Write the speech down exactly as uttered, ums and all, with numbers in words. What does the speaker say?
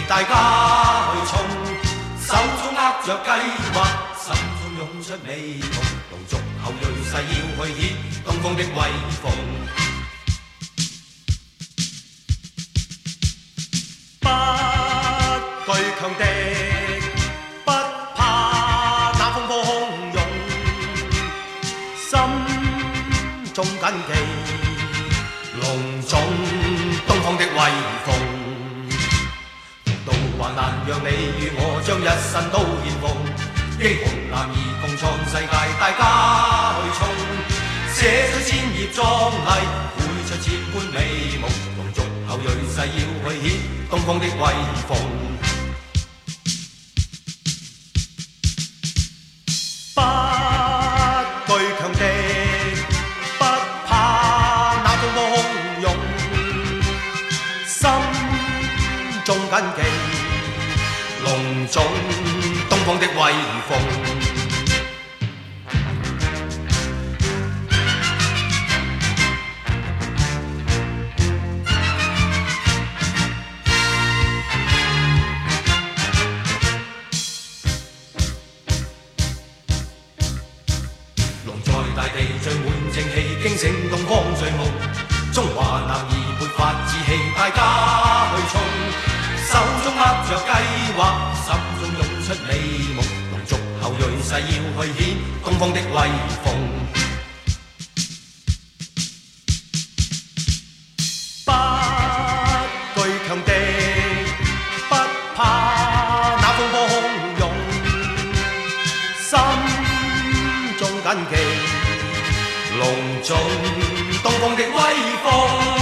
大家去衝，手中握着計劃，心中湧出美夢，龍族後裔誓要去顯東方的威風。不懼強敵，不怕那風波洶湧，心中緊記隆重東方的威風。還難讓你與我將一生都獻奉，英雄男兒共創世界，大家去衝，寫出千頁壯麗，繪出千般美夢，龍族後裔誓要去顯東方的威風。不懼強敵，不怕那風波洶湧，心中緊記隆重東方的威風。龍在大地聚滿正氣，驚醒東方醉夢，中華男兒勃發志氣，大家去衝，手中握着計劃，心中湧出美夢，龍族後裔誓要去顯東方的威風。不懼強敵，不怕那風波洶湧，心中緊記隆重東方的威風。